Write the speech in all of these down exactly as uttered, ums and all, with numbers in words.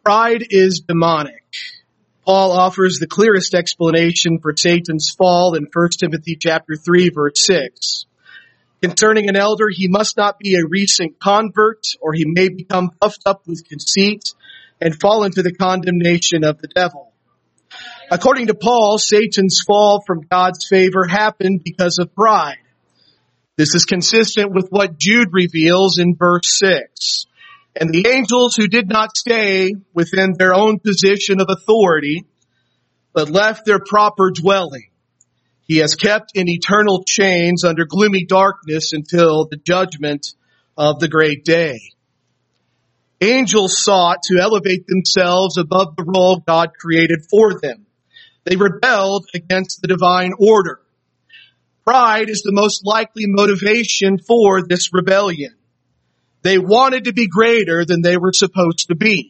Pride is demonic. Paul offers the clearest explanation for Satan's fall in First Timothy chapter three, verse six. Concerning an elder, he must not be a recent convert, or he may become puffed up with conceit and fall into the condemnation of the devil. According to Paul, Satan's fall from God's favor happened because of pride. This is consistent with what Jude reveals in verse six. And the angels who did not stay within their own position of authority, but left their proper dwelling, he has kept in eternal chains under gloomy darkness until the judgment of the great day. Angels sought to elevate themselves above the role God created for them. They rebelled against the divine order. Pride is the most likely motivation for this rebellion. They wanted to be greater than they were supposed to be.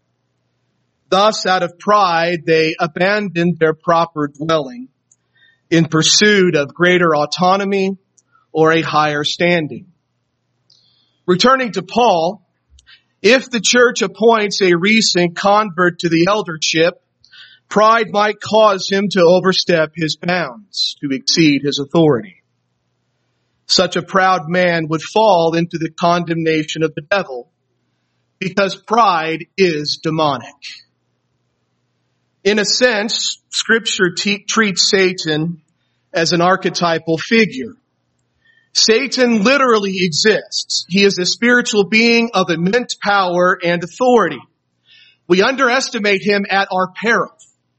Thus, out of pride, they abandoned their proper dwelling in pursuit of greater autonomy or a higher standing. Returning to Paul, if the church appoints a recent convert to the eldership, pride might cause him to overstep his bounds, to exceed his authority. Such a proud man would fall into the condemnation of the devil because pride is demonic. In a sense, Scripture te- treats Satan as an archetypal figure. Satan literally exists. He is a spiritual being of immense power and authority. We underestimate him at our peril.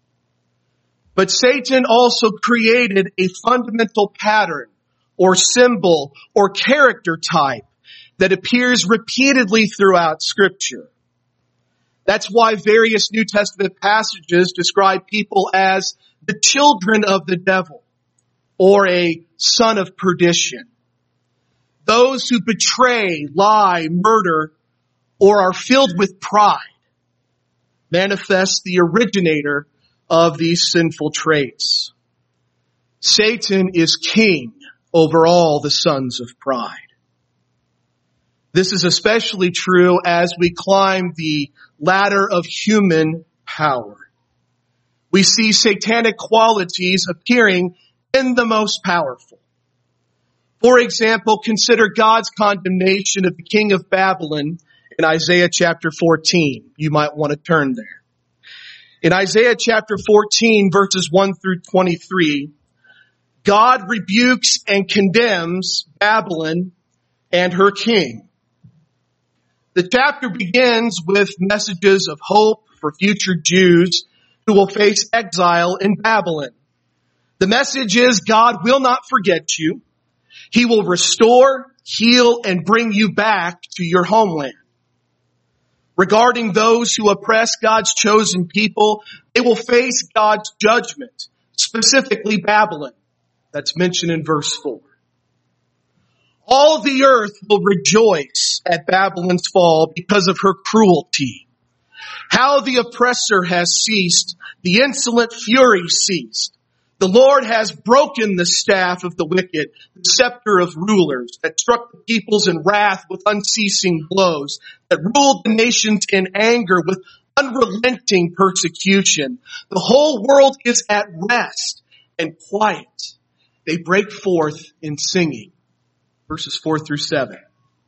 But Satan also created a fundamental pattern or symbol or character type that appears repeatedly throughout Scripture. That's why various New Testament passages describe people as the children of the devil or a son of perdition. Those who betray, lie, murder, or are filled with pride manifest the originator of these sinful traits. Satan is king over all the sons of pride. This is especially true as we climb the ladder of human power. We see satanic qualities appearing in the most powerful. For example, consider God's condemnation of the king of Babylon in Isaiah chapter fourteen. You might want to turn there. In Isaiah chapter fourteen, verses one through twenty-three, God rebukes and condemns Babylon and her king. The chapter begins with messages of hope for future Jews who will face exile in Babylon. The message is God will not forget you. He will restore, heal, and bring you back to your homeland. Regarding those who oppress God's chosen people, they will face God's judgment, specifically Babylon. That's mentioned in verse four. All the earth will rejoice at Babylon's fall because of her cruelty. How the oppressor has ceased, the insolent fury ceased. The Lord has broken the staff of the wicked, the scepter of rulers that struck the peoples in wrath with unceasing blows, that ruled the nations in anger with unrelenting persecution. The whole world is at rest and quiet. They break forth in singing. Verses four through seven.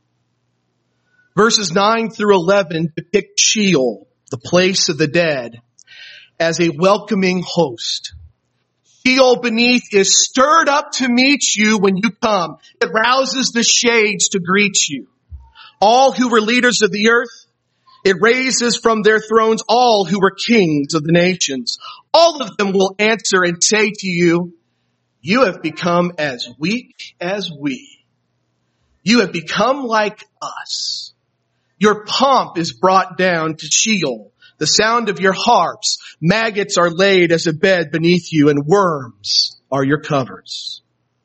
Verses nine through eleven depict Sheol, the place of the dead, as a welcoming host. Sheol beneath is stirred up to meet you when you come. It rouses the shades to greet you. All who were leaders of the earth, it raises from their thrones all who were kings of the nations. All of them will answer and say to you, you have become as weak as we. You have become like us. Your pomp is brought down to Sheol. The sound of your harps, maggots are laid as a bed beneath you, and worms are your covers.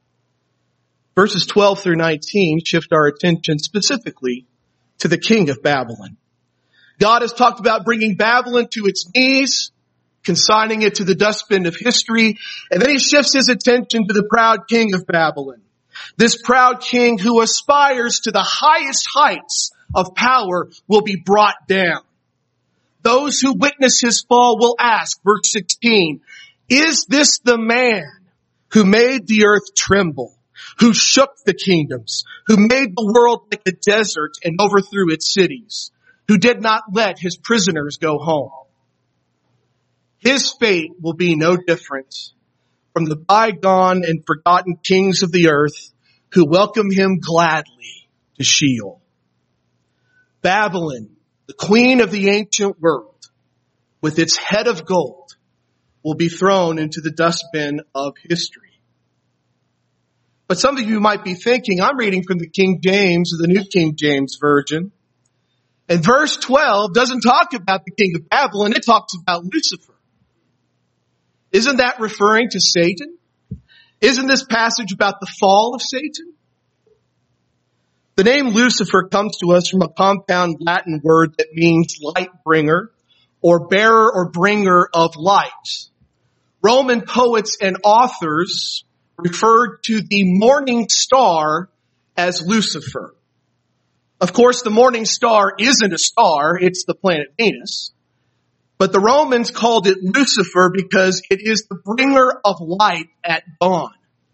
Verses twelve through nineteen shift our attention specifically to the king of Babylon. God has talked about bringing Babylon to its knees, consigning it to the dustbin of history, and then he shifts his attention to the proud king of Babylon. This proud king who aspires to the highest heights of power will be brought down. Those who witness his fall will ask, verse sixteen, is this the man who made the earth tremble, who shook the kingdoms, who made the world like a desert and overthrew its cities, who did not let his prisoners go home? His fate will be no different from the bygone and forgotten kings of the earth who welcome him gladly to Sheol. Babylon, the queen of the ancient world, with its head of gold, will be thrown into the dustbin of history. But some of you might be thinking, I'm reading from the King James or the New King James Version. And verse twelve doesn't talk about the king of Babylon, it talks about Lucifer. Isn't that referring to Satan? Isn't this passage about the fall of Satan? The name Lucifer comes to us from a compound Latin word that means light bringer or bearer or bringer of light. Roman poets and authors referred to the morning star as Lucifer. Of course, the morning star isn't a star, it's the planet Venus. But the Romans called it Lucifer because it is the bringer of light at dawn.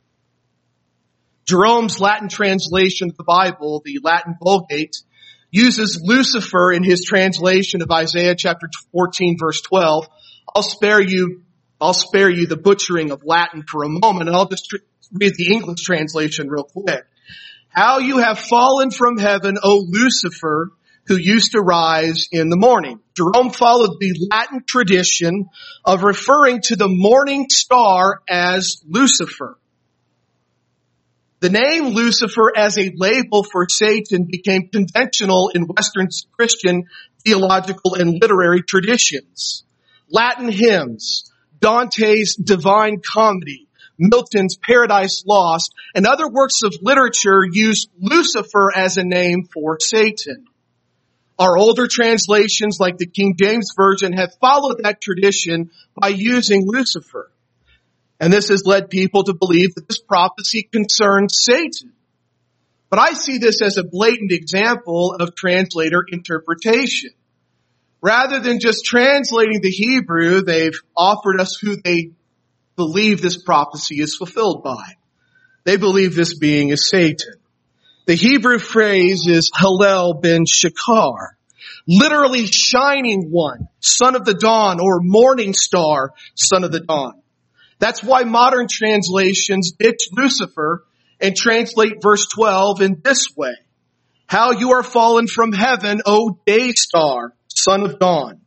Jerome's Latin translation of the Bible, the Latin Vulgate, uses Lucifer in his translation of Isaiah chapter fourteen, verse twelve. I'll spare you, I'll spare you the butchering of Latin for a moment, and I'll just tr- read the English translation real quick. How you have fallen from heaven, O Lucifer, who used to rise in the morning. Jerome followed the Latin tradition of referring to the morning star as Lucifer. The name Lucifer as a label for Satan became conventional in Western Christian theological and literary traditions. Latin hymns, Dante's Divine Comedy, Milton's Paradise Lost, and other works of literature use Lucifer as a name for Satan. Our older translations, like the King James Version, have followed that tradition by using Lucifer. And this has led people to believe that this prophecy concerns Satan. But I see this as a blatant example of translator interpretation. Rather than just translating the Hebrew, they've offered us who they believe this prophecy is fulfilled by. They believe this being is Satan. The Hebrew phrase is Hallel ben Shakar, literally shining one, son of the dawn, or morning star, son of the dawn. That's why modern translations ditch Lucifer and translate verse twelve in this way. How you are fallen from heaven, O day star, son of dawn.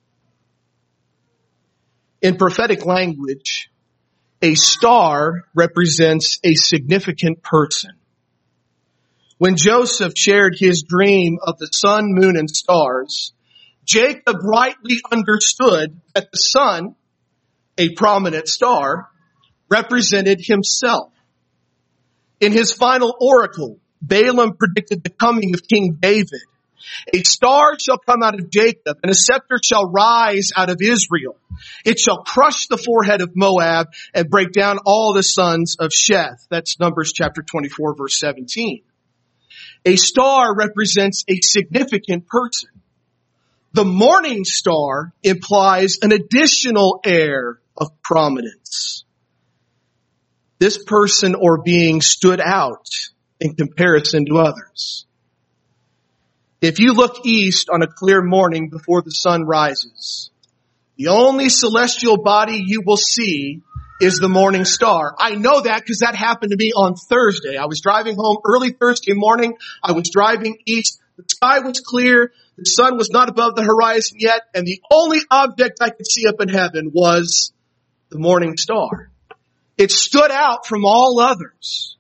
In prophetic language, a star represents a significant person. When Joseph shared his dream of the sun, moon, and stars, Jacob rightly understood that the sun, a prominent star, represented himself. In his final oracle, Balaam predicted the coming of King David. A star shall come out of Jacob, and a scepter shall rise out of Israel. It shall crush the forehead of Moab and break down all the sons of Sheth. That's Numbers chapter twenty-four, verse seventeen. A star represents a significant person. The morning star implies an additional air of prominence. This person or being stood out in comparison to others. If you look east on a clear morning before the sun rises, the only celestial body you will see is the morning star. I know that because that happened to me on Thursday. I was driving home early Thursday morning. I was driving east. The sky was clear. The sun was not above the horizon yet. And the only object I could see up in heaven was the morning star. It stood out from all others.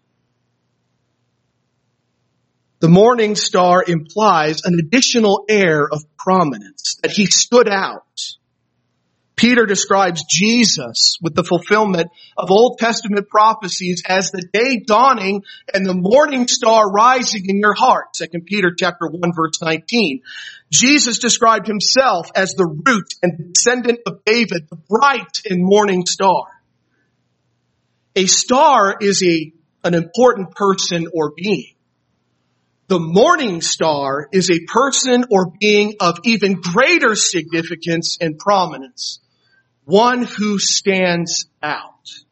The morning star implies an additional air of prominence, that he stood out. Peter describes Jesus with the fulfillment of Old Testament prophecies as the day dawning and the morning star rising in your heart. Second Peter chapter one, verse nineteen. Jesus described himself as the root and descendant of David, the bright and morning star. A star is a, an important person or being. The morning star is a person or being of even greater significance and prominence, one who stands out.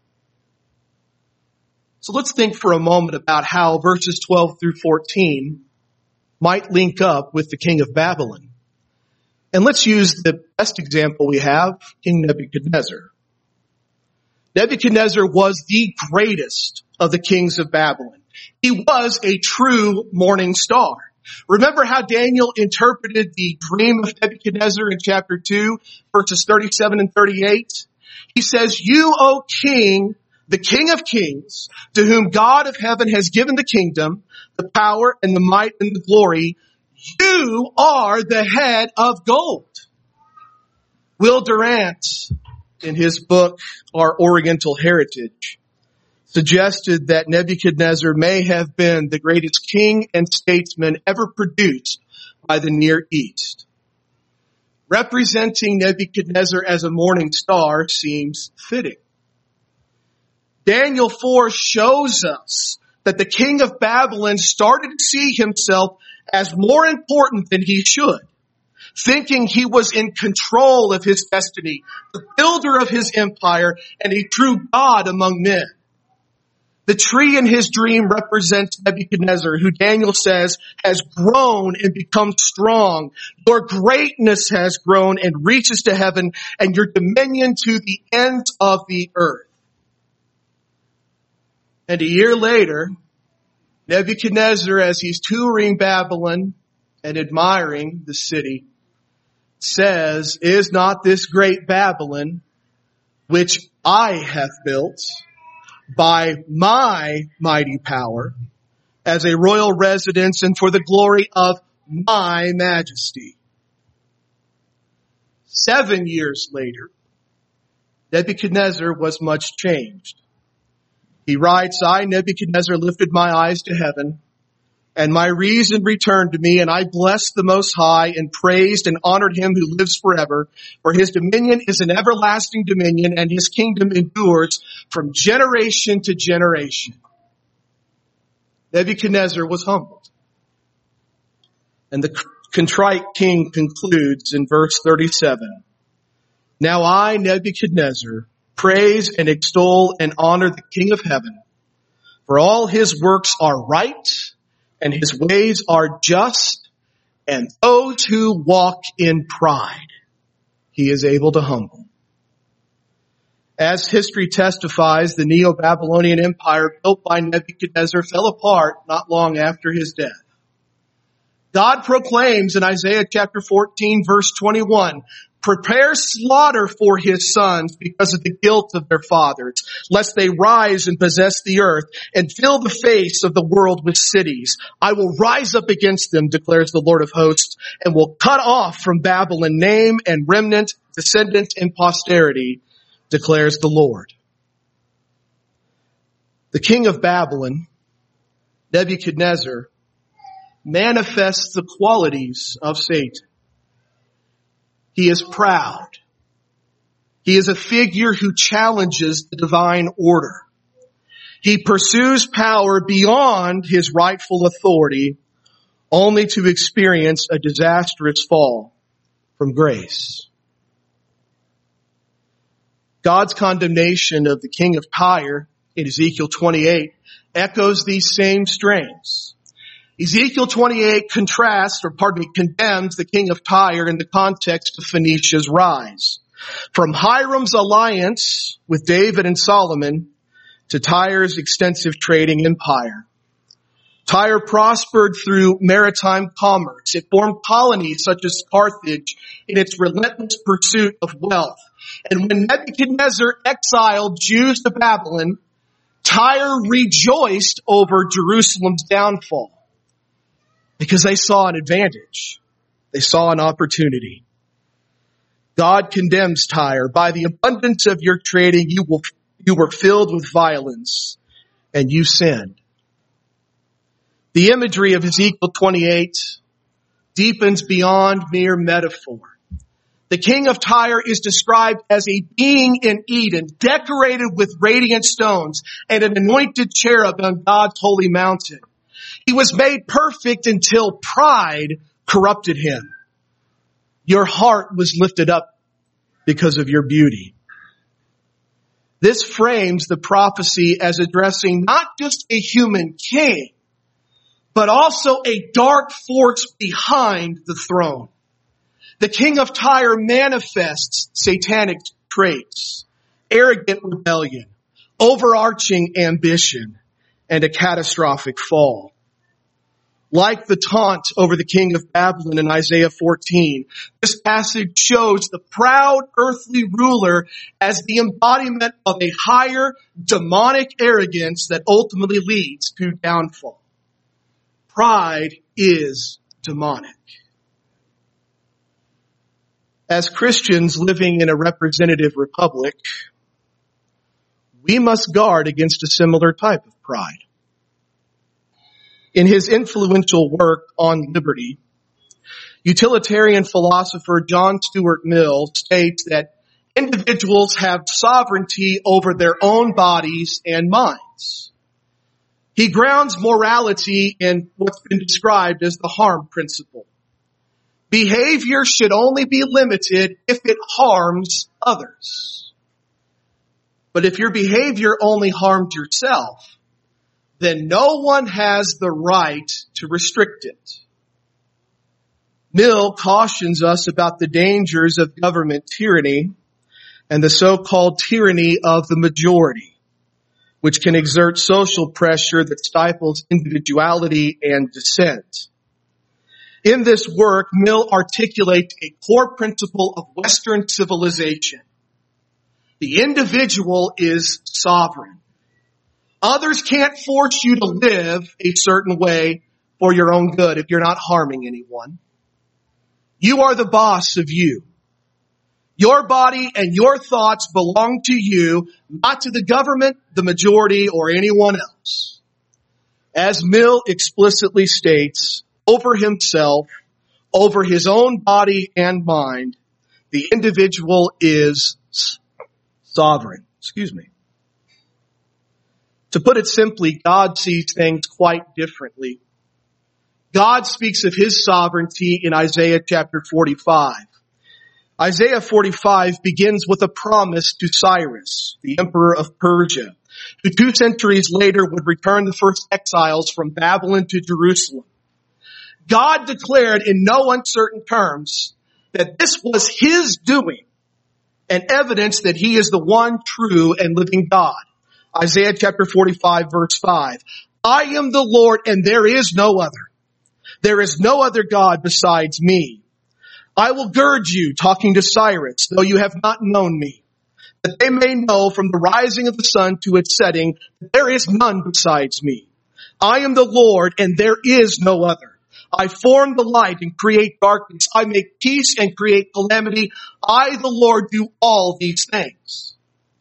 So let's think for a moment about how verses twelve through fourteen might link up with the king of Babylon. And let's use the best example we have, King Nebuchadnezzar. Nebuchadnezzar was the greatest of the kings of Babylon. He was a true morning star. Remember how Daniel interpreted the dream of Nebuchadnezzar in chapter two, verses thirty-seven and thirty-eight? He says, "You, O king, the King of kings, to whom God of heaven has given the kingdom, the power and the might and the glory, you are the head of gold." Will Durant, in his book, Our Oriental Heritage, suggested that Nebuchadnezzar may have been the greatest king and statesman ever produced by the Near East. Representing Nebuchadnezzar as a morning star seems fitting. Daniel four shows us that the king of Babylon started to see himself as more important than he should, thinking he was in control of his destiny, the builder of his empire, and a true God among men. The tree in his dream represents Nebuchadnezzar, who Daniel says has grown and become strong. Your greatness has grown and reaches to heaven, and your dominion to the ends of the earth. And a year later, Nebuchadnezzar, as he's touring Babylon and admiring the city, says, "Is not this great Babylon, which I have built by my mighty power, as a royal residence and for the glory of my majesty?" Seven years later, Nebuchadnezzar was much changed. He writes, "I, Nebuchadnezzar, lifted my eyes to heaven, and my reason returned to me, and I blessed the Most High and praised and honored him who lives forever. For his dominion is an everlasting dominion, and his kingdom endures from generation to generation." Nebuchadnezzar was humbled. And the contrite king concludes in verse thirty-seven. "Now I, Nebuchadnezzar, praise and extol and honor the King of heaven, for all his works are right and his ways are just, and those who walk in pride he is able to humble." As history testifies, the Neo-Babylonian Empire built by Nebuchadnezzar fell apart not long after his death. God proclaims in Isaiah chapter fourteen, verse twenty-one, "Prepare slaughter for his sons because of the guilt of their fathers, lest they rise and possess the earth and fill the face of the world with cities. I will rise up against them, declares the Lord of hosts, and will cut off from Babylon name and remnant, descendant and posterity, declares the Lord." The king of Babylon, Nebuchadnezzar, manifests the qualities of Satan. He is proud. He is a figure who challenges the divine order. He pursues power beyond his rightful authority, only to experience a disastrous fall from grace. God's condemnation of the king of Tyre in Ezekiel twenty-eight echoes these same strains. Ezekiel twenty-eight contrasts, or pardon me, condemns the king of Tyre in the context of Phoenicia's rise. From Hiram's alliance with David and Solomon to Tyre's extensive trading empire. Tyre prospered through maritime commerce. It formed colonies such as Carthage in its relentless pursuit of wealth. And when Nebuchadnezzar exiled Jews to Babylon, Tyre rejoiced over Jerusalem's downfall, because they saw an advantage. They saw an opportunity. God condemns Tyre. By the abundance of your trading, you will, you were filled with violence, and you sinned. The imagery of Ezekiel twenty-eight deepens beyond mere metaphor. The king of Tyre is described as a being in Eden, decorated with radiant stones and an anointed cherub on God's holy mountain. He was made perfect until pride corrupted him. Your heart was lifted up because of your beauty. This frames the prophecy as addressing not just a human king, but also a dark force behind the throne. The king of Tyre manifests satanic traits, arrogant rebellion, overarching ambition, and a catastrophic fall. Like the taunt over the king of Babylon in Isaiah fourteen, this passage shows the proud earthly ruler as the embodiment of a higher demonic arrogance that ultimately leads to downfall. Pride is demonic. As Christians living in a representative republic, we must guard against a similar type of pride. In his influential work on liberty, utilitarian philosopher John Stuart Mill states that individuals have sovereignty over their own bodies and minds. He grounds morality in what's been described as the harm principle. Behavior should only be limited if it harms others. But if your behavior only harmed yourself, then no one has the right to restrict it. Mill cautions us about the dangers of government tyranny and the so-called tyranny of the majority, which can exert social pressure that stifles individuality and dissent. In this work, Mill articulates a core principle of Western civilization. The individual is sovereign. Others can't force you to live a certain way for your own good if you're not harming anyone. You are the boss of you. Your body and your thoughts belong to you, not to the government, the majority, or anyone else. As Mill explicitly states, over himself, over his own body and mind, the individual is sovereign. Excuse me. To put it simply, God sees things quite differently. God speaks of his sovereignty in Isaiah chapter forty-five. Isaiah forty-five begins with a promise to Cyrus, the emperor of Persia, who two centuries later would return the first exiles from Babylon to Jerusalem. God declared in no uncertain terms that this was his doing and evidence that he is the one true and living God. Isaiah chapter forty-five verse five. I am the Lord and there is no other. There is no other God besides me. I will gird you, talking to Cyrus, though you have not known me, that they may know from the rising of the sun to its setting that there is none besides me. I am the Lord and there is no other. I form the light and create darkness. I make peace and create calamity. I, the Lord, do all these things.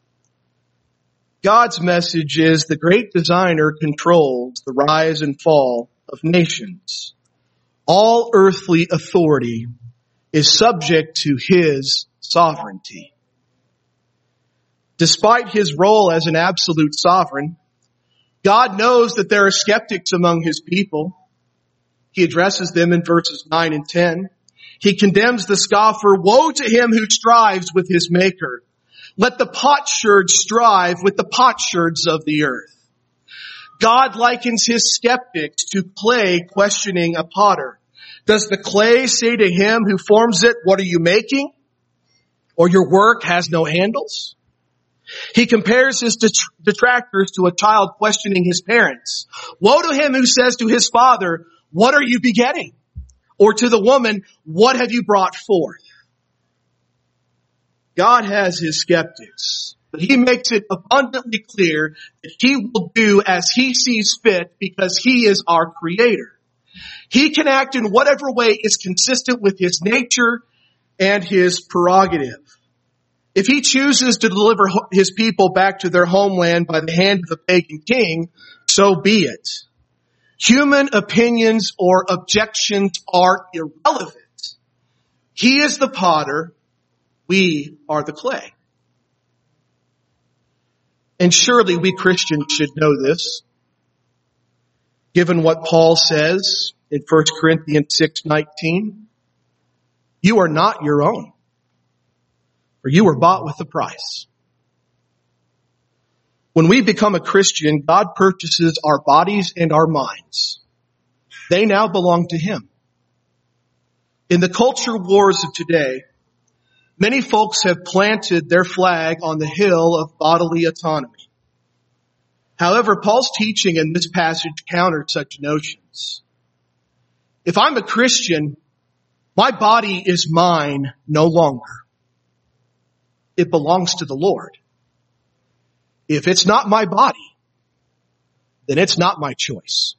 God's message is the great designer controls the rise and fall of nations. All earthly authority is subject to his sovereignty. Despite his role as an absolute sovereign, God knows that there are skeptics among his people. He addresses them in verses nine and ten. He condemns the scoffer. Woe to him who strives with his maker. Let the potsherds strive with the potsherds of the earth. God likens his skeptics to clay questioning a potter. Does the clay say to him who forms it, what are you making? Or your work has no handles? He compares his detractors to a child questioning his parents. Woe to him who says to his father, what are you begetting? Or to the woman, what have you brought forth? God has his skeptics, but he makes it abundantly clear that he will do as he sees fit because he is our creator. He can act in whatever way is consistent with his nature and his prerogative. If he chooses to deliver his people back to their homeland by the hand of a pagan king, so be it. Human opinions or objections are irrelevant. He is the potter. We are the clay. And surely we Christians should know this. given what Paul says in First Corinthians six nineteen. You are not your own, for you were bought with a price. When we become a Christian, God purchases our bodies and our minds. They now belong to Him. In the culture wars of today, many folks have planted their flag on the hill of bodily autonomy. However, Paul's teaching in this passage counters such notions. If I'm a Christian, my body is mine no longer. It belongs to the Lord. If it's not my body, then it's not my choice.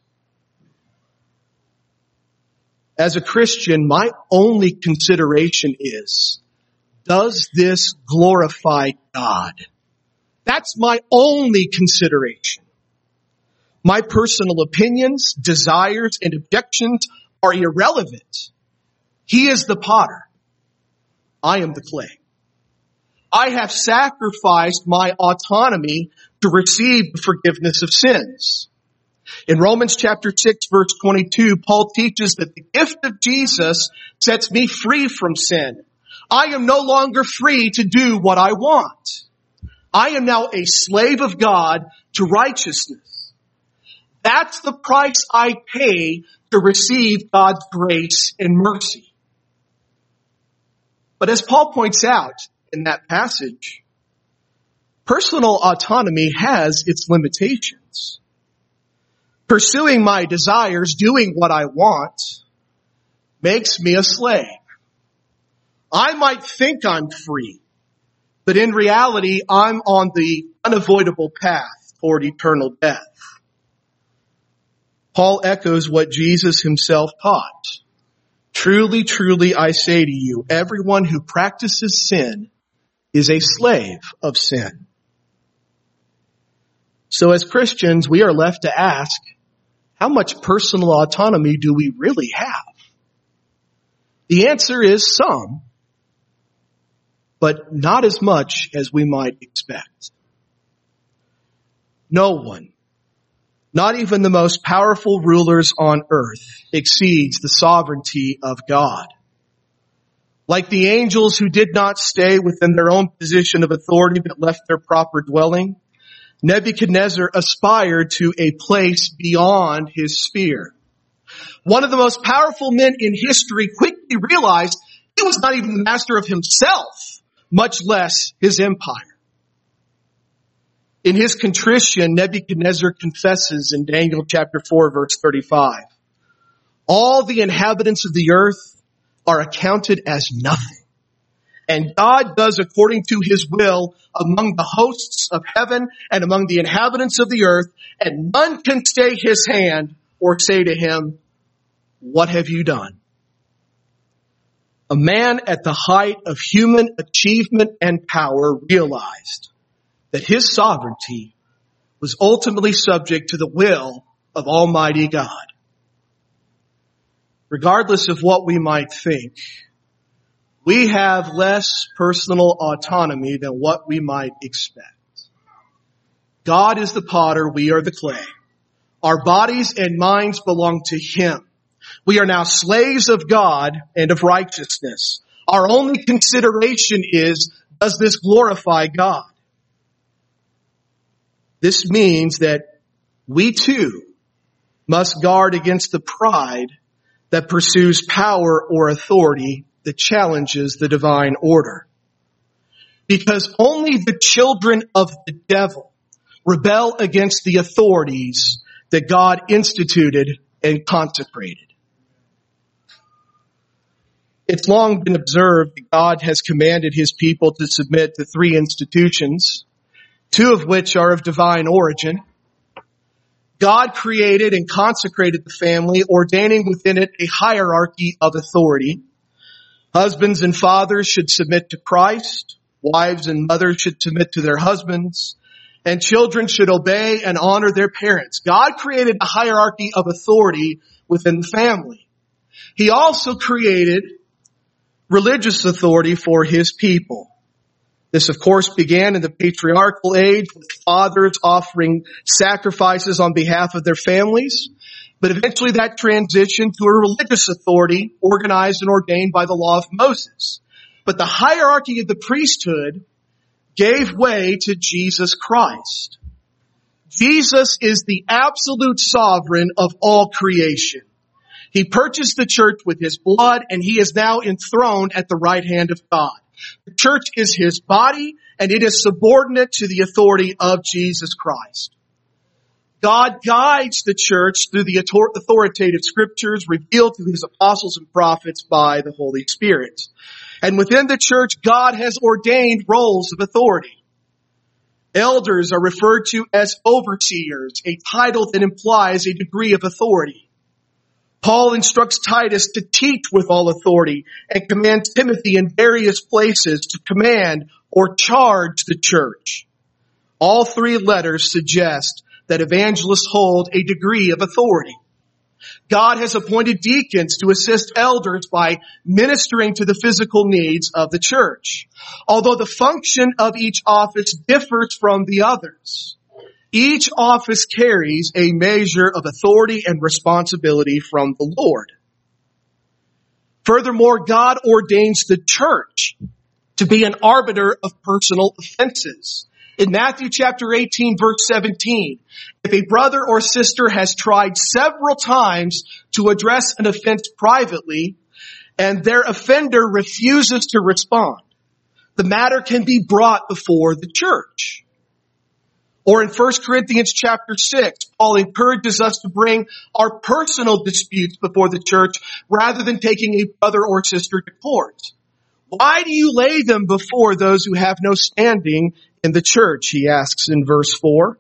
As a Christian, my only consideration is, does this glorify God? That's my only consideration. My personal opinions, desires, and objections are irrelevant. He is the potter. I am the clay. I have sacrificed my autonomy to receive the forgiveness of sins. In Romans chapter six verse twenty-two, Paul teaches that the gift of Jesus sets me free from sin. I am no longer free to do what I want. I am now a slave of God to righteousness. That's the price I pay to receive God's grace and mercy. But as Paul points out in that passage, personal autonomy has its limitations. Pursuing my desires, doing what I want, makes me a slave. I might think I'm free, but in reality, I'm on the unavoidable path toward eternal death. Paul echoes what Jesus himself taught. Truly, truly, I say to you, everyone who practices sin is a slave of sin. So as Christians, we are left to ask, how much personal autonomy do we really have? The answer is some, but not as much as we might expect. No one, not even the most powerful rulers on earth, exceeds the sovereignty of God. Like the angels who did not stay within their own position of authority but left their proper dwelling, Nebuchadnezzar aspired to a place beyond his sphere. One of the most powerful men in history quickly realized he was not even the master of himself, much less his empire. In his contrition, Nebuchadnezzar confesses in Daniel chapter four, verse thirty-five, all the inhabitants of the earth are accounted as nothing. And God does according to His will among the hosts of heaven and among the inhabitants of the earth, and none can stay His hand or say to Him, what have you done? A man at the height of human achievement and power realized that his sovereignty was ultimately subject to the will of Almighty God. Regardless of what we might think, we have less personal autonomy than what we might expect. God is the potter, we are the clay. Our bodies and minds belong to Him. We are now slaves of God and of righteousness. Our only consideration is, does this glorify God? This means that we too must guard against the pride that pursues power or authority that challenges the divine order. Because only the children of the devil rebel against the authorities that God instituted and consecrated. It's long been observed that God has commanded His people to submit to three institutions, two of which are of divine origin. God created and consecrated the family, ordaining within it a hierarchy of authority. Husbands and fathers should submit to Christ. Wives and mothers should submit to their husbands. And children should obey and honor their parents. God created a hierarchy of authority within the family. He also created religious authority for His people. This, of course, began in the patriarchal age with fathers offering sacrifices on behalf of their families. But eventually that transitioned to a religious authority organized and ordained by the law of Moses. But the hierarchy of the priesthood gave way to Jesus Christ. Jesus is the absolute sovereign of all creation. He purchased the church with his blood, and he is now enthroned at the right hand of God. The church is his body, and it is subordinate to the authority of Jesus Christ. God guides the church through the authoritative scriptures revealed to his apostles and prophets by the Holy Spirit. And within the church, God has ordained roles of authority. Elders are referred to as overseers, a title that implies a degree of authority. Paul instructs Titus to teach with all authority and commands Timothy in various places to command or charge the church. All three letters suggest that evangelists hold a degree of authority. God has appointed deacons to assist elders by ministering to the physical needs of the church. Although the function of each office differs from the others, each office carries a measure of authority and responsibility from the Lord. Furthermore, God ordains the church to be an arbiter of personal offenses. In Matthew chapter eighteen, verse seventeen, if a brother or sister has tried several times to address an offense privately, and their offender refuses to respond, the matter can be brought before the church. Or in First Corinthians chapter six, Paul encourages us to bring our personal disputes before the church rather than taking a brother or sister to court. Why do you lay them before those who have no standing in the church? He asks in verse four.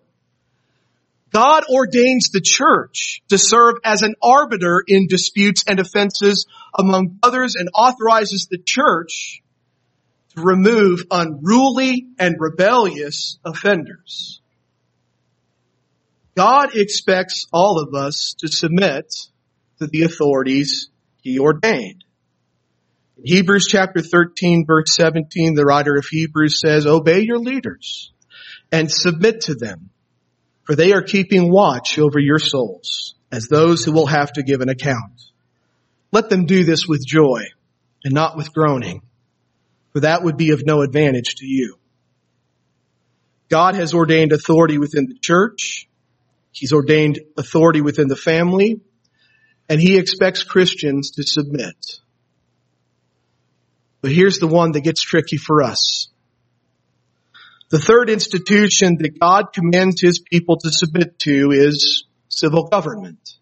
God ordains the church to serve as an arbiter in disputes and offenses among others and authorizes the church to remove unruly and rebellious offenders. God expects all of us to submit to the authorities he ordained. In Hebrews chapter thirteen, verse seventeen, the writer of Hebrews says, "Obey your leaders and submit to them, for they are keeping watch over your souls as those who will have to give an account. Let them do this with joy and not with groaning, for that would be of no advantage to you." God has ordained authority within the church. He's ordained authority within the family, and he expects Christians to submit. But here's the one that gets tricky for us. The third institution that God commands his people to submit to is civil government.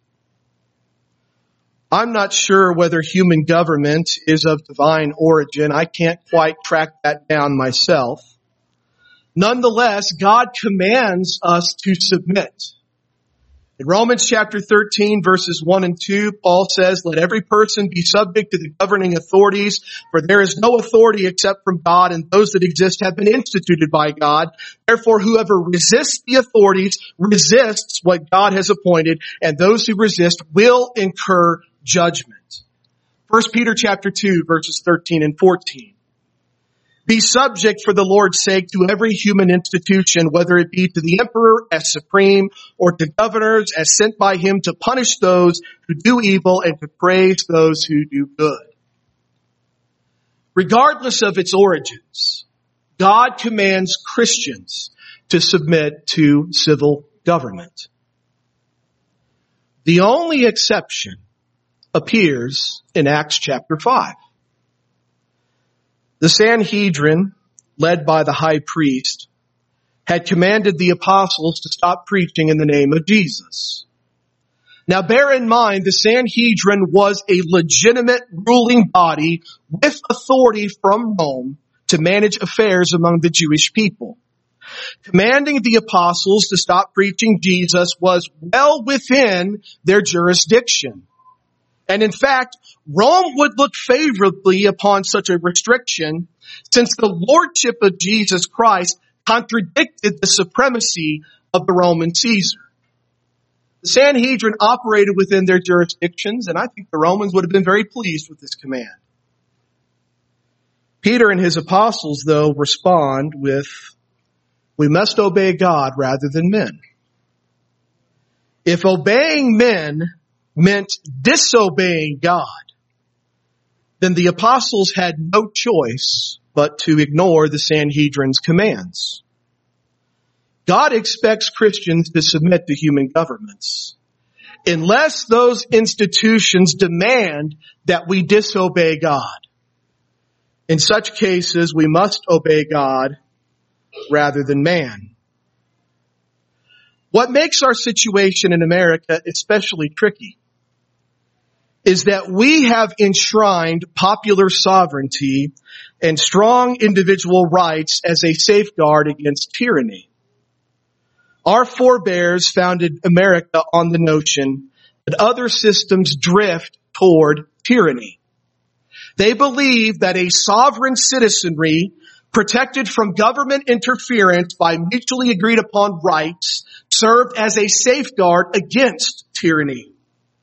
I'm not sure whether human government is of divine origin. I can't quite track that down myself. Nonetheless, God commands us to submit. In Romans chapter thirteen, verses one and two, Paul says, "Let every person be subject to the governing authorities, for there is no authority except from God, and those that exist have been instituted by God. Therefore, whoever resists the authorities resists what God has appointed, and those who resist will incur judgment." First Peter chapter two, verses thirteen and fourteen. "Be subject for the Lord's sake to every human institution, whether it be to the emperor as supreme or to governors as sent by him to punish those who do evil and to praise those who do good." Regardless of its origins, God commands Christians to submit to civil government. The only exception appears in Acts chapter five. The Sanhedrin, led by the high priest, had commanded the apostles to stop preaching in the name of Jesus. Now bear in mind, the Sanhedrin was a legitimate ruling body with authority from Rome to manage affairs among the Jewish people. Commanding the apostles to stop preaching Jesus was well within their jurisdiction. And in fact, Rome would look favorably upon such a restriction since the lordship of Jesus Christ contradicted the supremacy of the Roman Caesar. The Sanhedrin operated within their jurisdictions, and I think the Romans would have been very pleased with this command. Peter and his apostles, though, respond with, "We must obey God rather than men." If obeying men meant disobeying God, then the apostles had no choice but to ignore the Sanhedrin's commands. God expects Christians to submit to human governments, unless those institutions demand that we disobey God. In such cases, we must obey God rather than man. What makes our situation in America especially tricky is that we have enshrined popular sovereignty and strong individual rights as a safeguard against tyranny. Our forebears founded America on the notion that other systems drift toward tyranny. They believe that a sovereign citizenry protected from government interference by mutually agreed upon rights served as a safeguard against tyranny.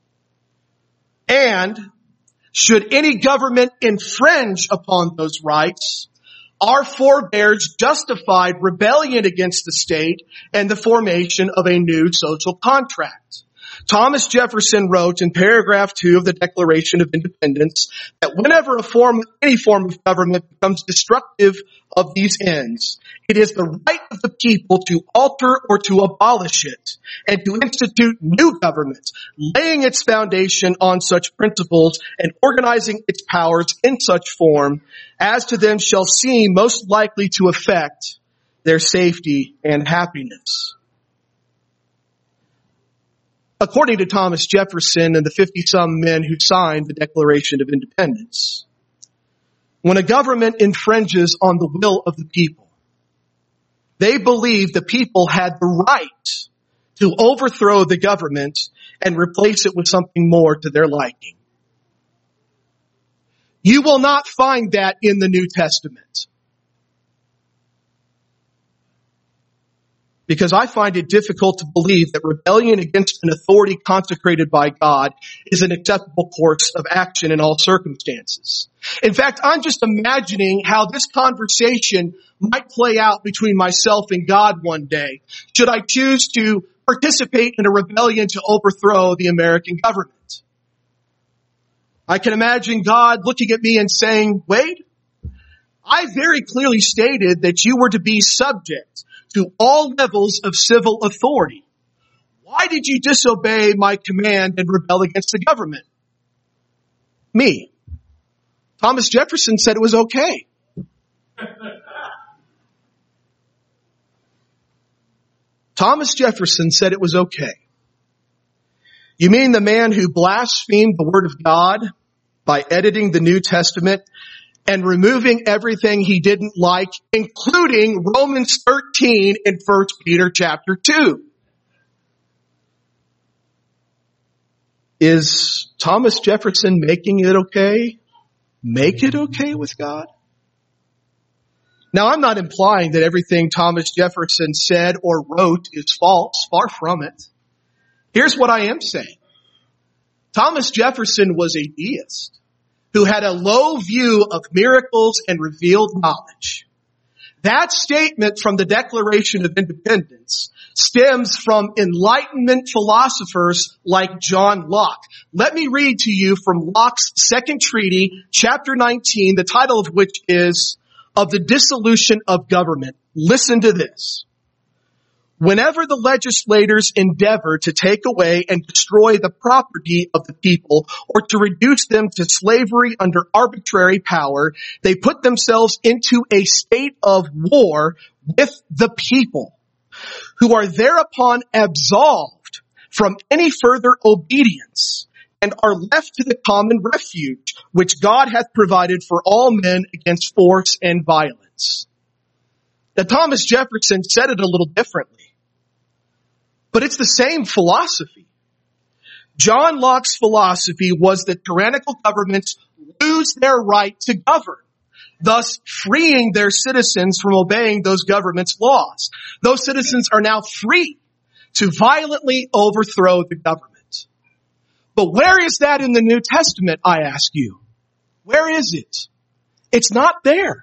And should any government infringe upon those rights, our forebears justified rebellion against the state and the formation of a new social contract. Thomas Jefferson wrote in paragraph two of the Declaration of Independence that whenever a form, any form of government becomes destructive of these ends, it is the right of the people to alter or to abolish it and to institute new governments, laying its foundation on such principles and organizing its powers in such form as to them shall seem most likely to affect their safety and happiness. According to Thomas Jefferson and the fifty-some men who signed the Declaration of Independence, when a government infringes on the will of the people, they believe the people had the right to overthrow the government and replace it with something more to their liking. You will not find that in the New Testament. Because I find it difficult to believe that rebellion against an authority consecrated by God is an acceptable course of action in all circumstances. In fact, I'm just imagining how this conversation might play out between myself and God one day, should I choose to participate in a rebellion to overthrow the American government. I can imagine God looking at me and saying, Wade, I very clearly stated that you were to be subject to all levels of civil authority. Why did you disobey my command and rebel against the government? Me. Thomas Jefferson said it was okay. Thomas Jefferson said it was okay. You mean the man who blasphemed the Word of God by editing the New Testament and removing everything he didn't like, including Romans thirteen and First Peter chapter two. Is Thomas Jefferson making it okay? Make it okay with God? Now, I'm not implying that everything Thomas Jefferson said or wrote is false. Far from it. Here's what I am saying. Thomas Jefferson was a deist who had a low view of miracles and revealed knowledge. That statement from the Declaration of Independence stems from Enlightenment philosophers like John Locke. Let me read to you from Locke's Second Treaty, chapter nineteen, the title of which is Of the Dissolution of Government. Listen to this. Whenever the legislators endeavor to take away and destroy the property of the people or to reduce them to slavery under arbitrary power, they put themselves into a state of war with the people, who are thereupon absolved from any further obedience and are left to the common refuge which God hath provided for all men against force and violence. Now, Thomas Jefferson said it a little differently, but it's the same philosophy. John Locke's philosophy was that tyrannical governments lose their right to govern, thus freeing their citizens from obeying those governments' laws. Those citizens are now free to violently overthrow the government. But where is that in the New Testament, I ask you? Where is it? It's not there.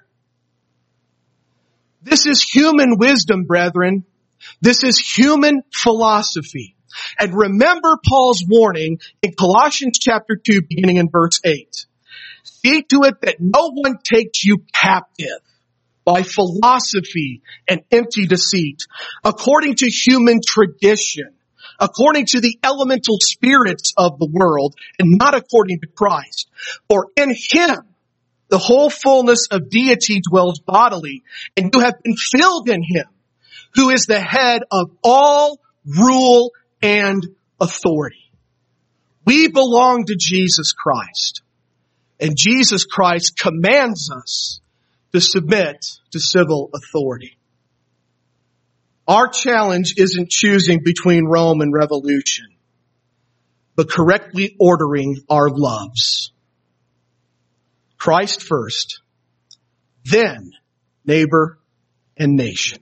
This is human wisdom, brethren. This is human philosophy. And remember Paul's warning in Colossians chapter two, beginning in verse eight. See to it that no one takes you captive by philosophy and empty deceit, according to human tradition, according to the elemental spirits of the world, and not according to Christ. For in him the whole fullness of deity dwells bodily, and you have been filled in him, who is the head of all rule and authority. We belong to Jesus Christ, and Jesus Christ commands us to submit to civil authority. Our challenge isn't choosing between Rome and revolution, but correctly ordering our loves. Christ first, then neighbor and nation.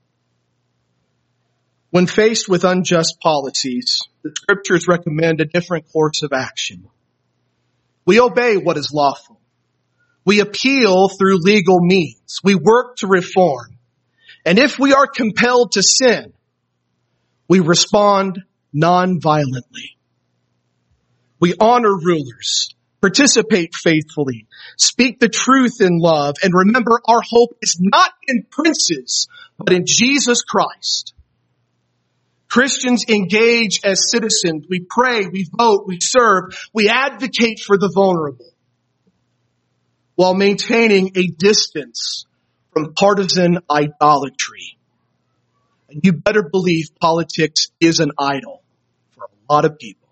When faced with unjust policies, the scriptures recommend a different course of action. We obey what is lawful. We appeal through legal means. We work to reform. And if we are compelled to sin, we respond non-violently. We honor rulers, participate faithfully, speak the truth in love, and remember our hope is not in princes, but in Jesus Christ. Christians engage as citizens. We pray, we vote, we serve, we advocate for the vulnerable, while maintaining a distance from partisan idolatry. And you better believe politics is an idol for a lot of people.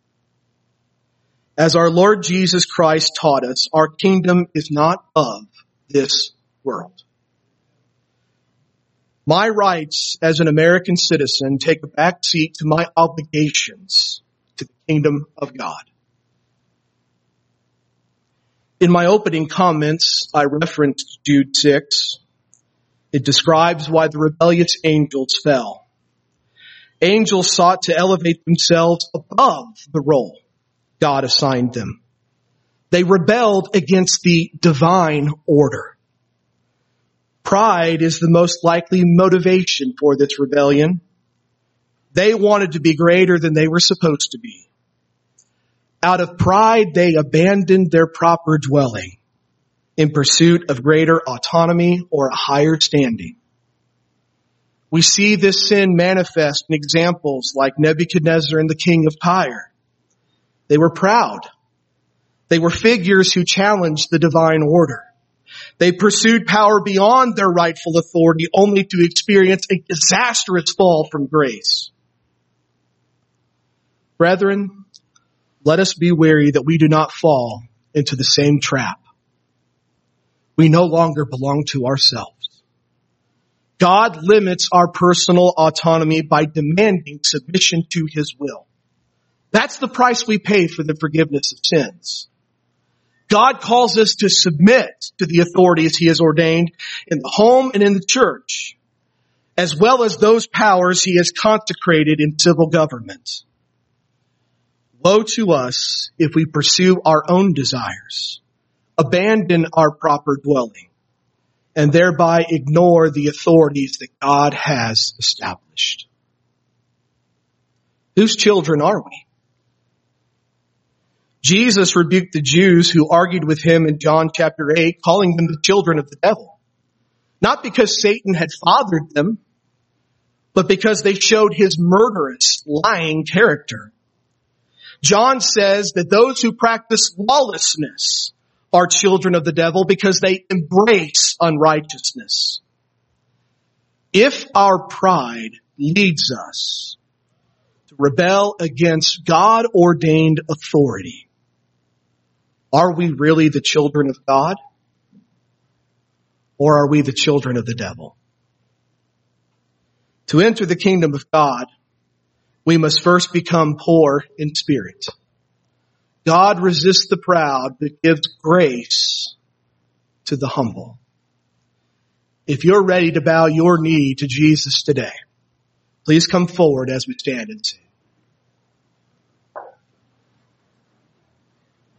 As our Lord Jesus Christ taught us, our kingdom is not of this world. My rights as an American citizen take a back seat to my obligations to the kingdom of God. In my opening comments, I referenced Jude six. It describes why the rebellious angels fell. Angels sought to elevate themselves above the role God assigned them. They rebelled against the divine order. Pride is the most likely motivation for this rebellion. They wanted to be greater than they were supposed to be. Out of pride, they abandoned their proper dwelling in pursuit of greater autonomy or a higher standing. We see this sin manifest in examples like Nebuchadnezzar and the king of Tyre. They were proud. They were figures who challenged the divine order. They pursued power beyond their rightful authority only to experience a disastrous fall from grace. Brethren, let us be wary that we do not fall into the same trap. We no longer belong to ourselves. God limits our personal autonomy by demanding submission to his will. That's the price we pay for the forgiveness of sins. God calls us to submit to the authorities he has ordained in the home and in the church, as well as those powers he has consecrated in civil government. Woe to us if we pursue our own desires, abandon our proper dwelling, and thereby ignore the authorities that God has established. Whose children are we? Jesus rebuked the Jews who argued with him in John chapter eight, calling them the children of the devil. Not because Satan had fathered them, but because they showed his murderous, lying character. John says that those who practice lawlessness are children of the devil because they embrace unrighteousness. If our pride leads us to rebel against God-ordained authority, are we really the children of God? Or are we the children of the devil? To enter the kingdom of God, we must first become poor in spirit. God resists the proud, but gives grace to the humble. If you're ready to bow your knee to Jesus today, please come forward as we stand and sing.